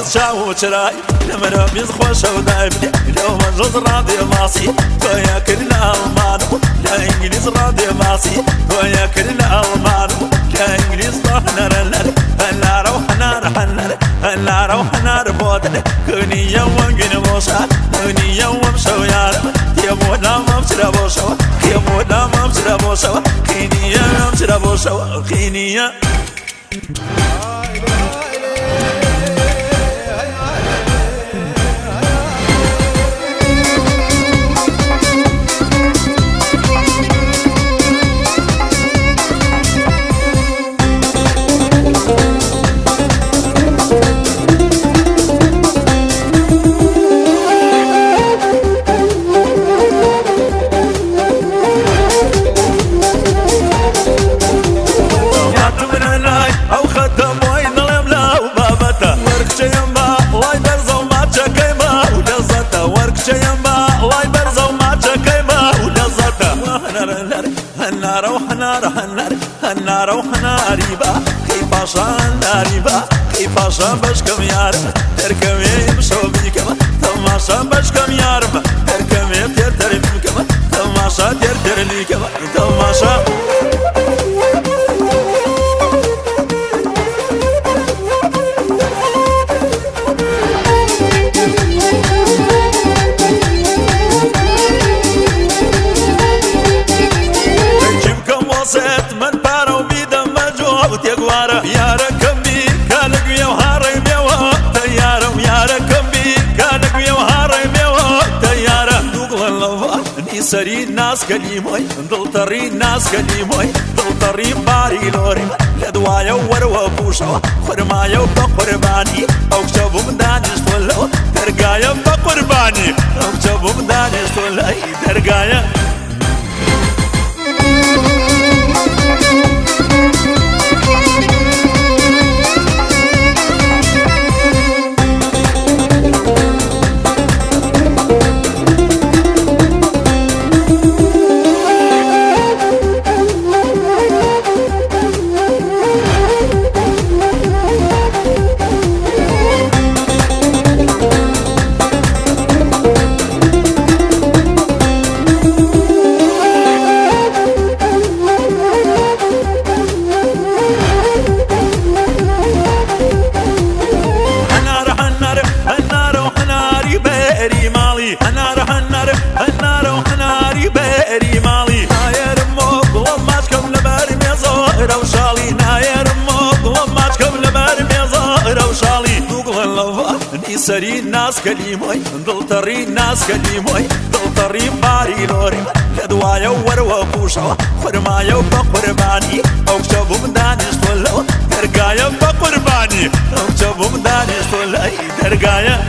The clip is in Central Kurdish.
شاو شراي لما رميز خوش ودايبني لو مجرد راضي ماسي ويا كل الألمان لا إنجليز راضي ماسي ويا كل الألمان لا إنجليز ضحنا رلل هلا روحنا رحلل هلا روحنا ربوتل كوني يوم جن موسى كوني يوم شويار يا مولا ما بشربو شوا يا مولا ما بشربو شوا كيني يا بشربو شوا كيني يا النار وحنا ريبا كيف شان ريبا كيف شان باش كم يارم تركمي مشو بيكما تماشا باش كم يارم تركمي ترتري بيكما تماشا ترتري ليكما تماشا سري الناس كليموي دلطري الناس كليموي دلطري باري لوري لدوايا وروا بوشوا خرمايا بقرباني او كتبوا مدانش طلعوا ترقايا بقرباني او كتبوا مدانش طلعوا ترقايا سري الناس كليموي دلطري الناس كليموي دلطري باري لوري لدوايا وروا بوشوا خرمايا بقرباني او كتبوا مدانش طلعوا ترقايا بقرباني او كتبوا مدانش طلعوا ترقايا